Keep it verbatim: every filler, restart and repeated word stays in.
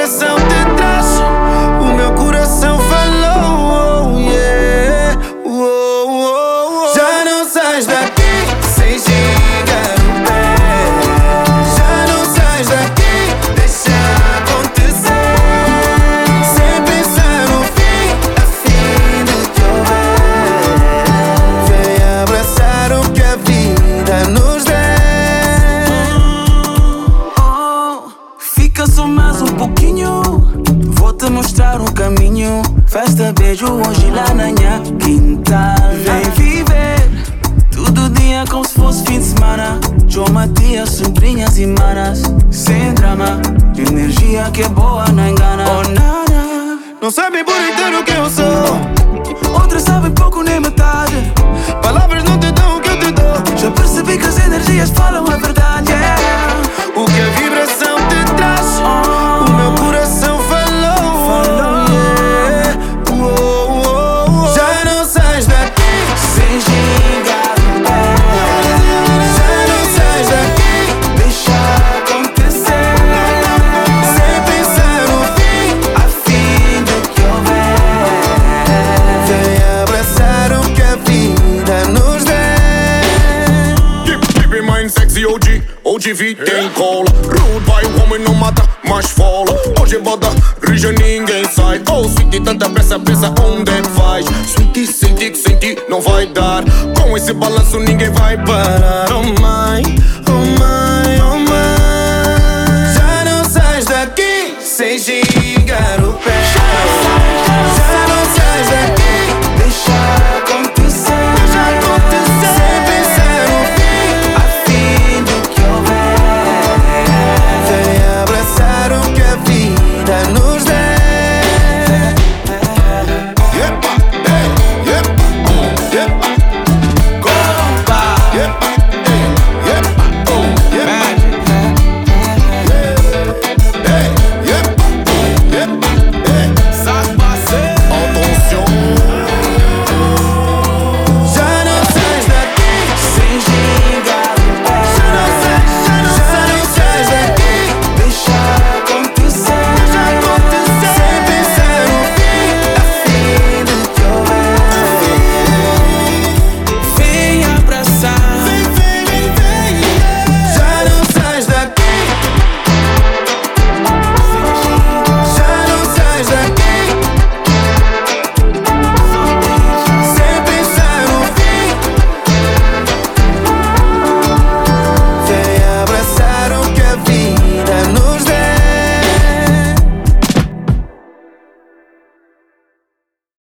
vibração te traz. O meu coração falou, oh, yeah. Oh, oh, oh. Já não sais daqui sem chegar no pé. Já não sais daqui, deixa acontecer. Sem pensar no fim, a fim do que houver. Vem abraçar o que a vida nos der. Oh, fica só mais um pouquinho, vou-te mostrar um caminho. Festa, beijo hoje lá na minha quintal. Vem viver todo dia como se fosse fim de semana. João Matias, sobrinhas e manas. Sem drama, energia que é boa, não engana. Oh, nada, não sabem por inteiro quem eu sou. Outras sabem pouco, nem metade. Palavras não te dão o que eu te dou. Já percebi que as energias falam a verdade, yeah. O que a vibração te traz, oh, o meu coração falou, falou, yeah. Oh, oh, oh. Já não sais daqui sem chegar no pé. Já não sais daqui, deixa acontecer. Sem pensar no fim, a fim do que houver. Vem abraçar o que a vida nos der. Keep, keep in mind, sexy O G, O G V tem cola. Rude boy, o homem não mata, mas fola. Hoje é boda, rija, ninguém sai. Oh, sweetie, tanta pressa, pensa onde é que vais. Sweetie, senti que senti, não vai dar. Com esse balanço ninguém vai parar, oh,